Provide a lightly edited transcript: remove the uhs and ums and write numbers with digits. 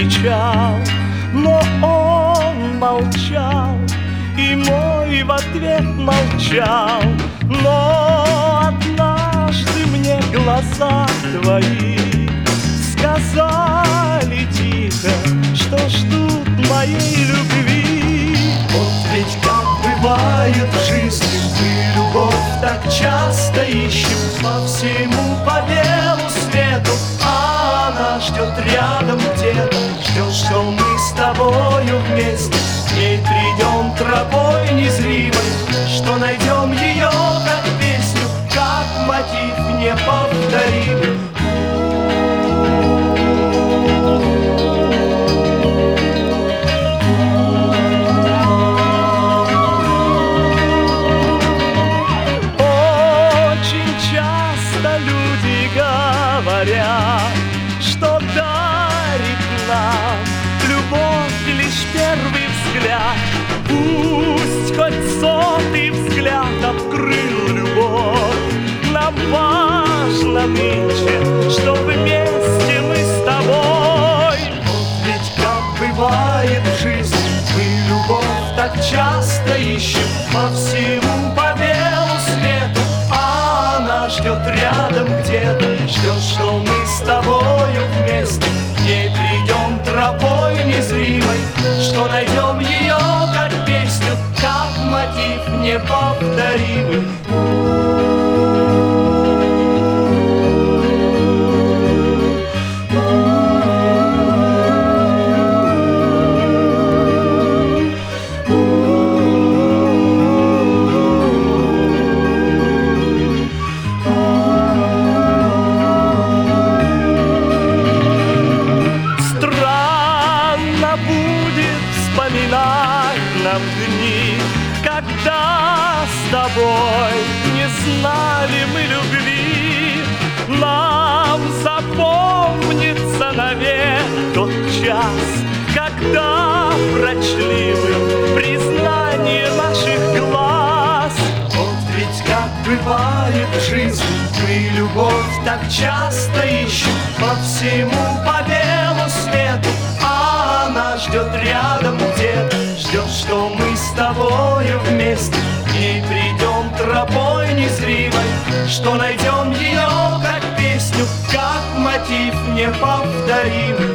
кричал, но он молчал, и мой в ответ молчал. Но однажды мне глаза твои сказали тихо, что ждут моей любви. Вот ведь как бывает в жизни, мы любовь так часто ищем по всему, по белу свету, а она ждет рядом где-то, ждет, что мы с тобою вместе к ней придем тропой незримой, что найдем ее как песню, как мотив неповторимый. Люди говорят, что дарит нам любовь лишь первый взгляд. Пусть хоть сотый взгляд открыл любовь, нам важно нынче, что вместе мы с тобой. Вот ведь как бывает в жизни, мы любовь так часто ищем по всему, по белу свету, а она ждет рядом где-то, ждет, что мы с тобою вместе к ней придем тропой незримой, что найдем ее как песню, как мотив неповторимый. Будет вспоминать нам дни, когда с тобой не знали мы любви. Нам запомнится навек тот час, когда прочли мы признание наших глаз. Вот ведь как бывает в жизни, мы любовь так часто ищем по всему, по белу свету, а она ждет рядом где-то, ждет, что мы с тобою вместе к ней придем тропой незримой, что найдем ее как песню, как мотив неповторимый.